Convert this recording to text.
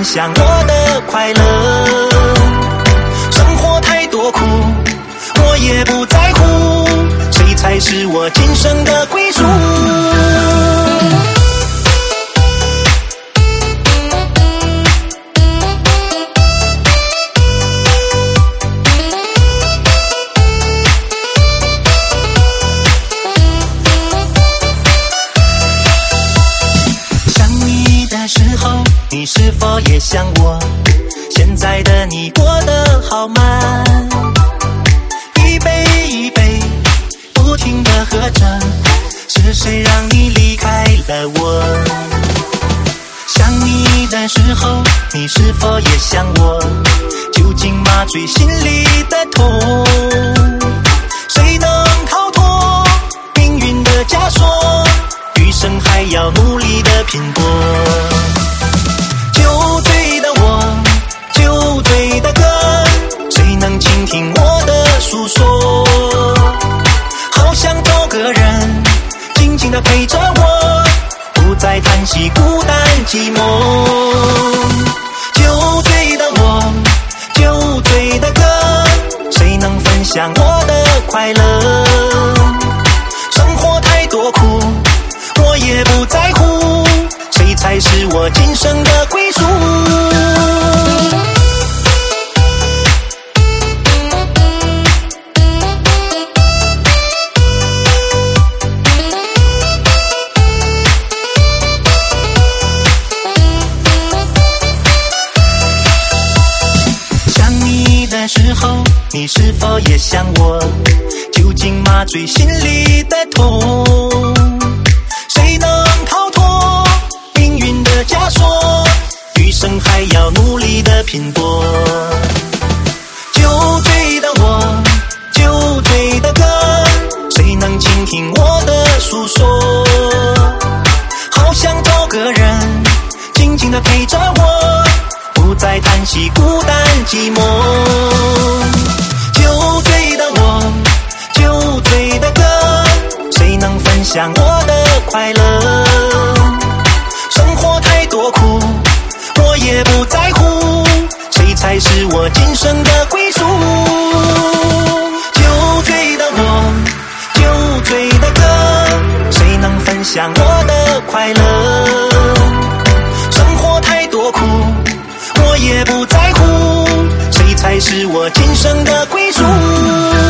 享我的快乐。生活太多苦，我也不在乎，谁才是我今生的归属？你是否也像我？现在的你过得好吗？一杯一杯不停地喝着，是谁让你离开了我？想你的时候，你是否也像我？究竟麻醉心里的痛，谁能逃脱命运的枷锁？余生还要努力的拼搏。酒醉的我，酒醉的歌，谁能倾听我的诉说？好想找个人静静地陪着我，不再叹息孤单寂寞。酒醉的我，酒醉的歌，谁能分享我的快乐？生活太多苦，我也不在乎，谁才是我今生的归属？想你的时候，你是否也像我？究竟麻醉心里的痛，谁能逃脱命运的枷锁？余生还要努力的拼搏。酒醉的我，酒醉的歌，谁能倾听我的诉说？好想找个人静静地陪着我，不再叹息孤单寂寞。酒醉的我，酒醉的歌，谁能分享我的快乐？生活太多苦，我也不在乎，谁才是我今生的归属？酒醉的我，酒醉的歌，谁能分享我的快乐？生活太多苦，我也不在乎，谁才是我今生的归属？